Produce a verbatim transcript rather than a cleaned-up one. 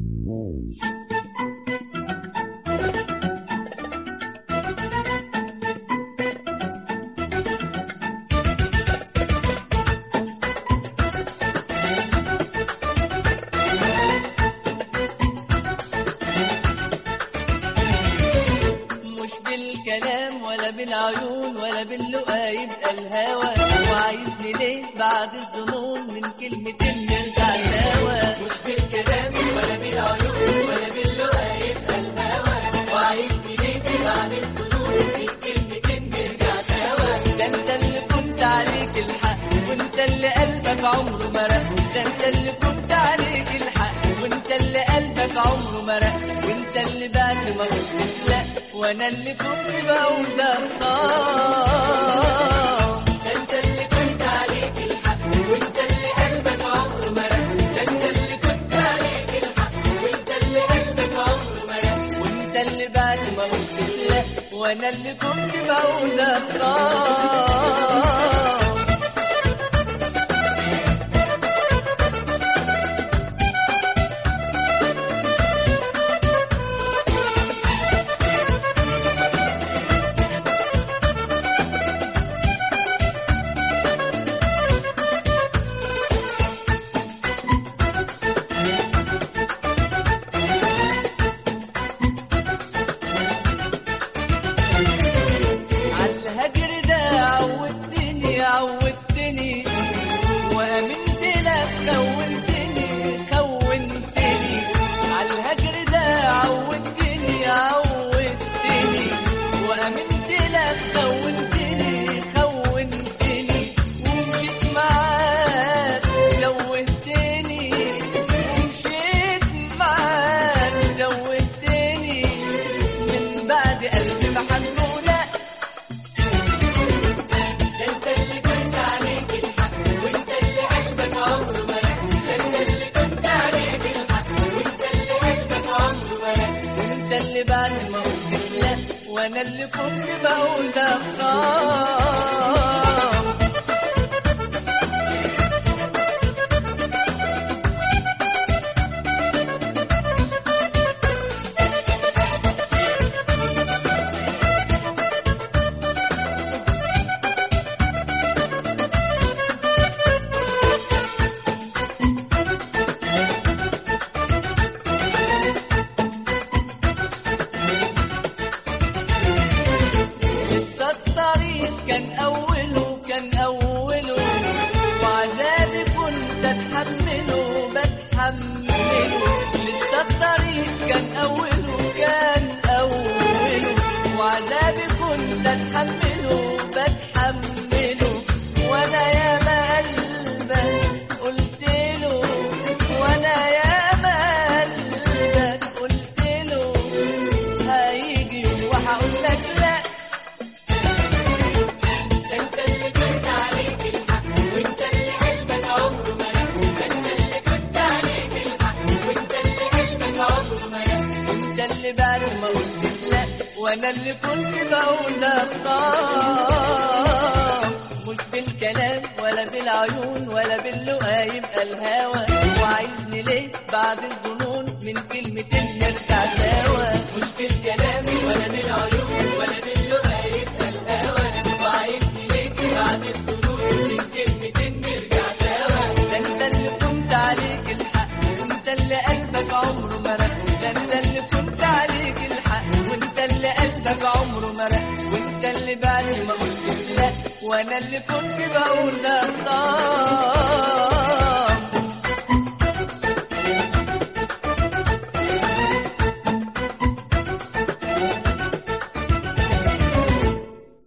بالكلام ولا بالعيون ولا باللقا يبقى الهوى، وعايزني ليه بعد الظنون من كلمتين نرجع الهوى. مش بالكلام ولا بالعيون ولا باللقا يبقى الهوى، وعايزني ليه بعد الظنون من كلمتين نرجع الهوى. ده انت اللي كنت عليك الحق وانت اللي قلبك عمره مرق، ده انت اللي كنت عليك الحق وانت اللي قلبك عمره مرق، وانت اللي بعد ما قلتش لا وانا اللي كنت بقول ده خصام. ده انت اللي كنت عليك الحق وانت اللي قلبك عمره مرق، ده انت اللي كنت عليك الحق وانت اللي قلبك عمره مرق، وانت اللي بعد ما قلتش لا وانا اللي كنت بقول ده خصام. عودتني وامنت لك خونتني خونتني عالهجر ده، عودتني عودتني وامنت لك خونتني خونتني ومشيت معاك زودتني ومشيت معاك زودتني من بعد قلبي ما حنقول بعد ما قلتش لا وانا اللي كنت بقول ده خصام. كان أوله كان أوله وعذابي كنت أتحمله بتحمله، لسه الطريق كان أوله كان أوله وعذابي كنت أتحمله بتحمله، وأنا ياما قلبك قلت له وأنا ياما قلبك قلت له هيجي وهقول لك لا. اللي بعد ما قلتش لا وانا اللي كنت بقول ده خصام. مش بالكلام ولا بالعيون ولا باللقا يبقى الهوى، وعايزني ليه بعد الظنون من كلمتين نرجع سوا. مش بالكلام ولا بالعيون ولا باللقا يبقى الهوى، وعايزني ليه بعد الظنون من كلمتين نرجع سوا. ده انت اللي كنت عليك الحق وانت اللي قلبك عمره مرق، ده انت اللي كنت عليك الحق وانت اللي قلبك عمره مرق، وانت اللي بعد ما قلتش لا وانا اللي كنت بقول ده صار.